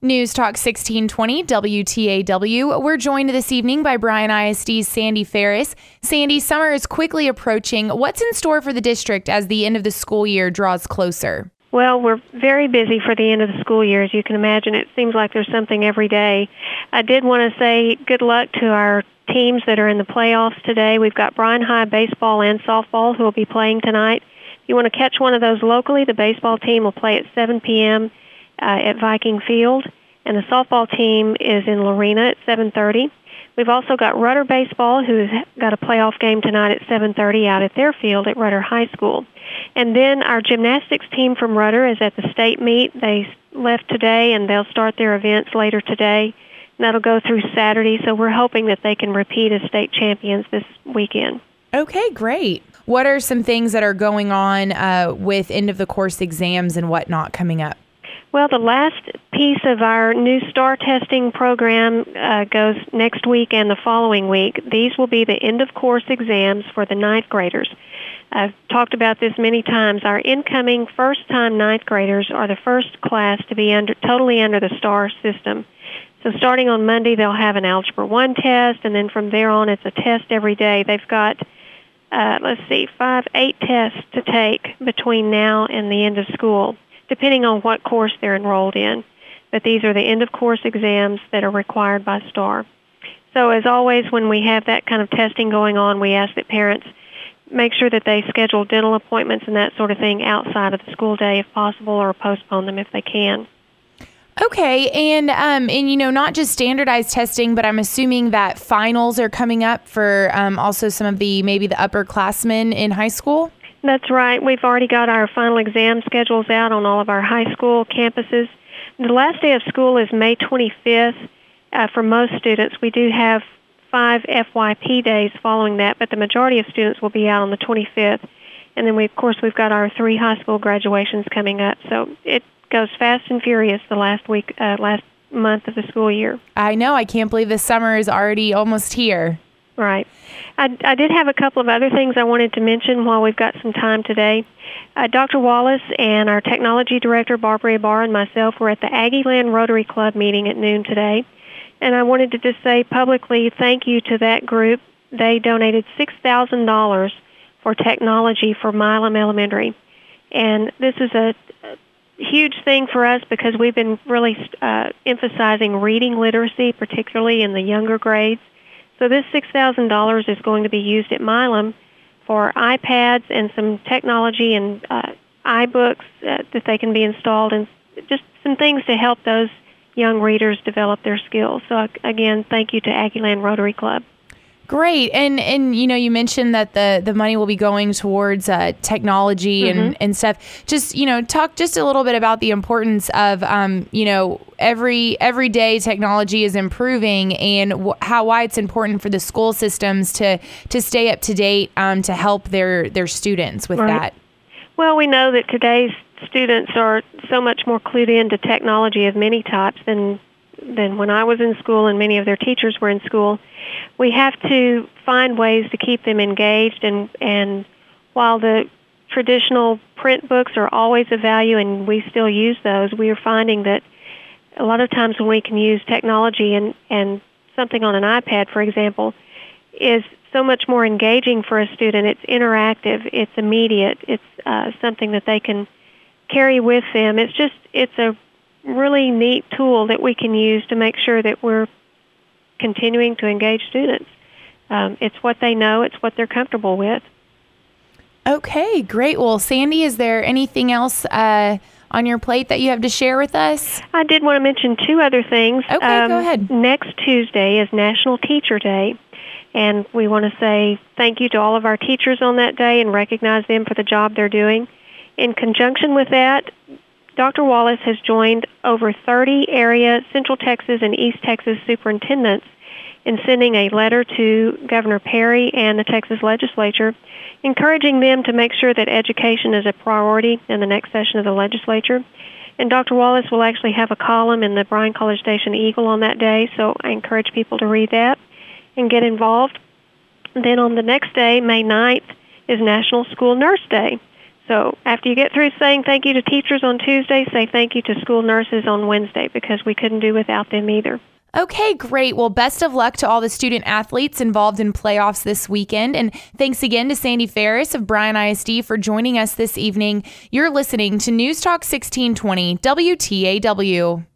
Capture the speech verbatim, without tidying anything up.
News Talk sixteen twenty W T A W. We're joined this evening by Bryan I S D's Sandy Ferris. Sandy, summer is quickly approaching. What's in store for the district as the end of the school year draws closer? Well, we're very busy for the end of the school year. As you can imagine, it seems like there's something every day. I did want to say good luck to our teams that are in the playoffs today. We've got Bryan High baseball and softball who will be playing tonight. If you want to catch one of those locally, the baseball team will play at seven p.m. Uh, at Viking Field, and the softball team is in Lorena at seven thirty. We've also got Rudder Baseball, who's got a playoff game tonight at seven thirty out at their field at Rudder High School. And then our gymnastics team from Rudder is at the state meet. They left today, and they'll start their events later today. And that'll go through Saturday, so we're hoping that they can repeat as state champions this weekend. Okay, great. What are some things that are going on uh, with end-of-the-course exams and whatnot coming up? Well, the last piece of our new STAR testing program uh, goes next week and the following week. These will be the end-of-course exams for the ninth graders. I've talked about this many times. Our incoming first-time ninth graders are the first class to be under, totally under the STAR system. So starting on Monday, they'll have an Algebra one test, and then from there on, it's a test every day. They've got, uh, let's see, five, eight tests to take between now and the end of school, depending on what course they're enrolled in. But these are the end-of-course exams that are required by STAR. So as always, when we have that kind of testing going on, we ask that parents make sure that they schedule dental appointments and that sort of thing outside of the school day if possible, or postpone them if they can. Okay, and um, and you know, not just standardized testing, but I'm assuming that finals are coming up for um, also some of the, maybe the upperclassmen in high school? That's right. We've already got our final exam schedules out on all of our high school campuses. The last day of school is May twenty-fifth. Uh, for most students, we do have five F Y P days following that, but the majority of students will be out on the twenty-fifth. And then, we, of course, we've got our three high school graduations coming up. So it goes fast and furious the last week, uh, last month of the school year. I know. I can't believe the summer is already almost here. Right. I, I did have a couple of other things I wanted to mention while we've got some time today. Uh, Doctor Wallace and our technology director, Barbara Ibarra, and myself were at the Aggieland Rotary Club meeting at noon today. And I wanted to just say publicly thank you to that group. They donated six thousand dollars for technology for Milam Elementary. And this is a, a huge thing for us because we've been really uh, emphasizing reading literacy, particularly in the younger grades. So this six thousand dollars is going to be used at Milam for iPads and some technology and uh, iBooks uh, that they can be installed, and just some things to help those young readers develop their skills. So again, thank you to Aggieland Rotary Club. Great. And, and you know, you mentioned that the, the money will be going towards uh, technology mm-hmm. and, and stuff. Just, you know, talk just a little bit about the importance of, um, you know, every every day technology is improving, and wh- how why it's important for the school systems to, to stay up to date um, to help their, their students with right. that. Well, we know that today's students are so much more clued into technology of many types than than when I was in school and many of their teachers were in school. We have to find ways to keep them engaged, and, and while the traditional print books are always of value and we still use those, we are finding that a lot of times when we can use technology and, and something on an iPad, for example, is so much more engaging for a student. It's interactive, it's immediate, it's uh, something that they can carry with them. It's just, it's a really neat tool that we can use to make sure that we're continuing to engage students. Um, it's what they know, it's what they're comfortable with. Okay, great. Well, Sandy, is there anything else uh, on your plate that you have to share with us? I did want to mention two other things. Okay, um, go ahead. Next Tuesday is National Teacher Day, and we want to say thank you to all of our teachers on that day and recognize them for the job they're doing. In conjunction with that, Doctor Wallace has joined over thirty area Central Texas and East Texas superintendents in sending a letter to Governor Perry and the Texas legislature, encouraging them to make sure that education is a priority in the next session of the legislature. And Doctor Wallace will actually have a column in the Bryan College Station Eagle on that day, so I encourage people to read that and get involved. Then on the next day, May ninth, is National School Nurse Day. So after you get through saying thank you to teachers on Tuesday, say thank you to school nurses on Wednesday, because we couldn't do without them either. Okay, great. Well, best of luck to all the student athletes involved in playoffs this weekend. And thanks again to Sandy Ferris of Bryan I S D for joining us this evening. You're listening to News Talk sixteen twenty W T A W.